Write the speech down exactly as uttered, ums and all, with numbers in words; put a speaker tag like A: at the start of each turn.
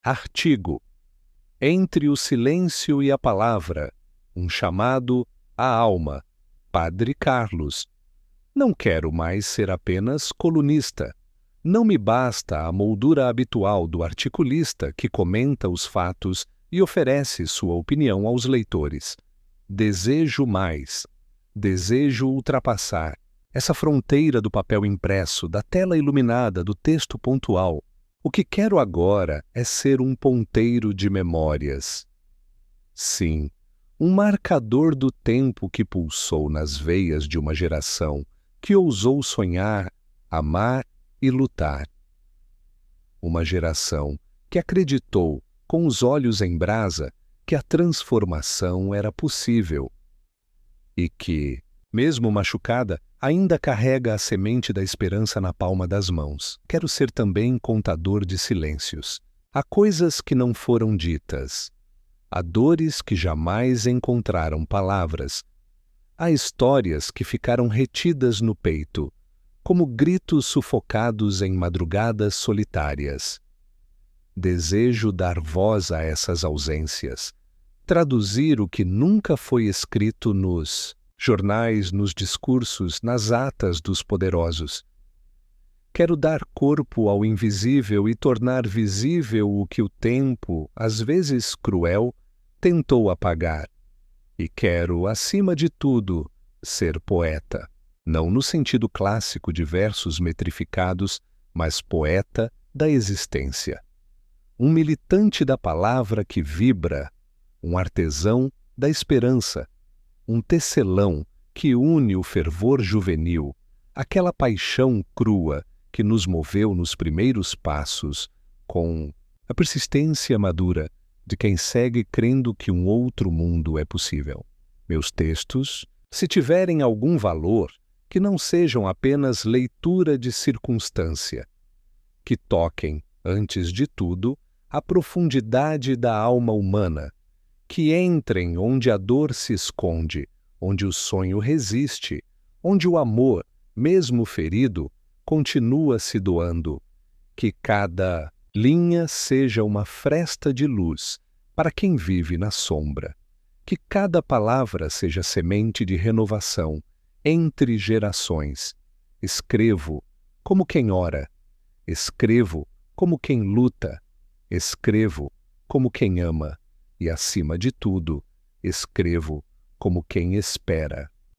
A: Artigo: Entre o silêncio e a palavra, um chamado à alma. Padre Carlos. Não quero mais ser apenas colunista. Não me basta a moldura habitual do articulista que comenta os fatos e oferece sua opinião aos leitores. Desejo mais. Desejo ultrapassar essa fronteira do papel impresso, da tela iluminada, do texto pontual. O que quero agora é ser um ponteiro de memórias. Sim, um marcador do tempo que pulsou nas veias de uma geração que ousou sonhar, amar e lutar. Uma geração que acreditou, com os olhos em brasa, que a transformação era possível. E que, mesmo machucada, ainda carrega a semente da esperança na palma das mãos. Quero ser também contador de silêncios. Há coisas que não foram ditas. Há dores que jamais encontraram palavras. Há histórias que ficaram retidas no peito, como gritos sufocados em madrugadas solitárias. Desejo dar voz a essas ausências, traduzir o que nunca foi escrito nos jornais, nos discursos, nas atas dos poderosos. Quero dar corpo ao invisível e tornar visível o que o tempo, às vezes cruel, tentou apagar. E quero, acima de tudo, ser poeta, não no sentido clássico de versos metrificados, mas poeta da existência. Um militante da palavra que vibra, um artesão da esperança, um tecelão que une o fervor juvenil, aquela paixão crua que nos moveu nos primeiros passos, com a persistência madura de quem segue crendo que um outro mundo é possível. Meus textos, se tiverem algum valor, que não sejam apenas leitura de circunstância, que toquem, antes de tudo, a profundidade da alma humana, que entrem onde a dor se esconde, onde o sonho resiste, onde o amor, mesmo ferido, continua se doando, que cada linha seja uma fresta de luz para quem vive na sombra, que cada palavra seja semente de renovação entre gerações. Escrevo como quem ora, escrevo como quem luta, escrevo como quem ama. E, acima de tudo, escrevo como quem espera.